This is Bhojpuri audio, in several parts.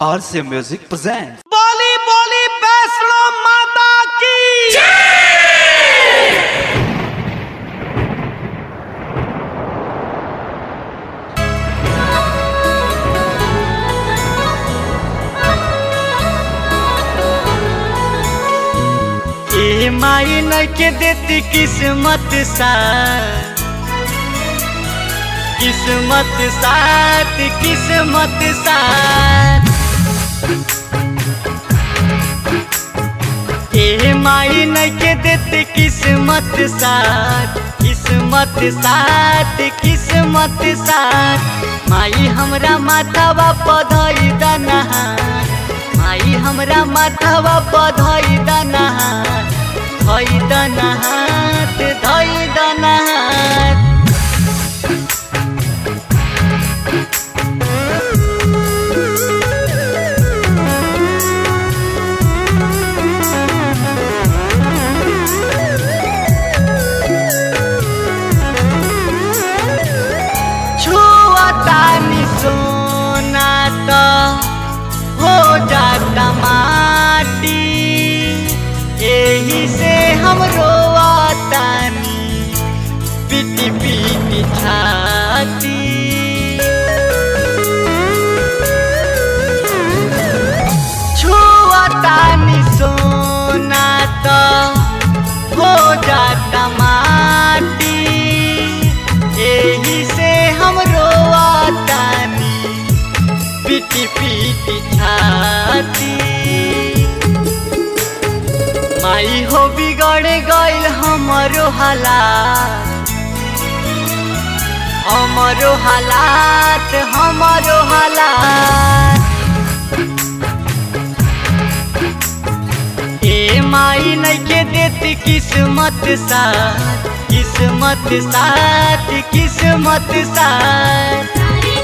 RC Music presents बोली बोली वैष्णो माता की ए माई न के देती किस्मत साथ किस्मत साथ किस्मत साथ ए माई न के देती किस्मत साथ किस्मत साथ किस्मत साथ माई हमरा माथावा पधई दना माई हमरा माथावा पधई दना धई दना धई दना छुआतानी सोना तो हो जाता माटी यही से हम रोआतानी पीटी पीटी छाती छुआतानी सोना तो हो जाता माटी यही से हम रोआतानी पीटी पीटी छाती माई हो बिगड़ गइल हमरो हालात हमरो हालात हमरो हालात ए माई नइखे देती किस्मत साथ किस्मत साथ किस्मत साथ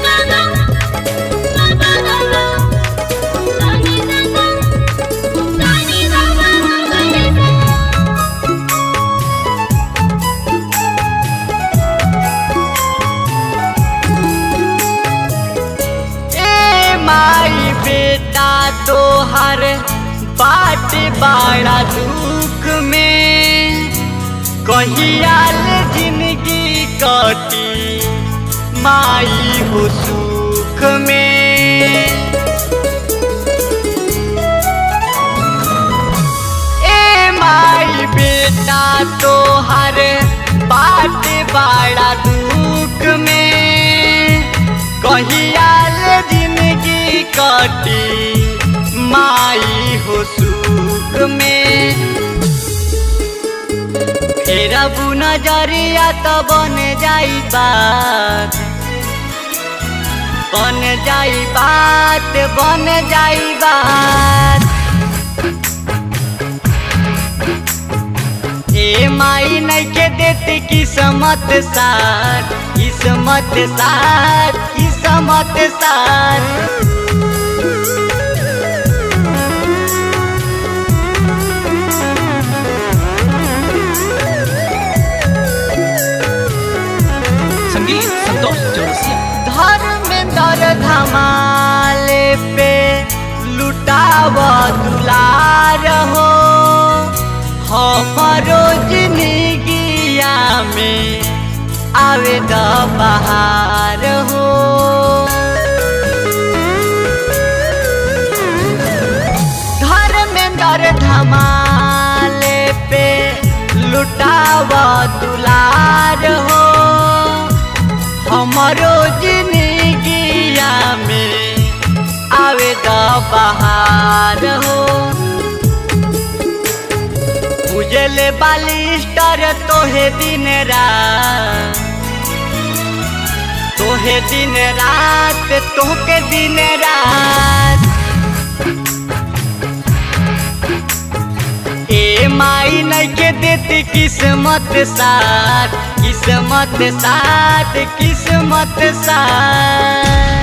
माई बेटा तोहर बाट बड़ा दुख में कहियाल जिंदगी कटी माई हो सुख में ए माई बेटा तोहर बाट बड़ा दुख में कहियाल जिंदगी कटी माई हो सुख में फेरा बु नजरिया तो बन जाई बात बन जाई बात बन जाई बात ए माई नइखे देती किस्मत साथ किस्मत साथ किस्मत साथ संगीत संतोष चौरसिया धर्मेंद्र धमाले पे लुटाव दुलार हो हमारो जिंदगिया में आवे द बहार हो धर्मेंद्र धमाले पे लुटाव दुलार हो हमारो जिंदगिया में आवे द बहार हो उजले बालिस्टर तोहे दिन रात तोहे दिन रात तोहके दिन रात ए माई नइखे देती किस्मत साथ किस्मत साथ किस्मत साथ।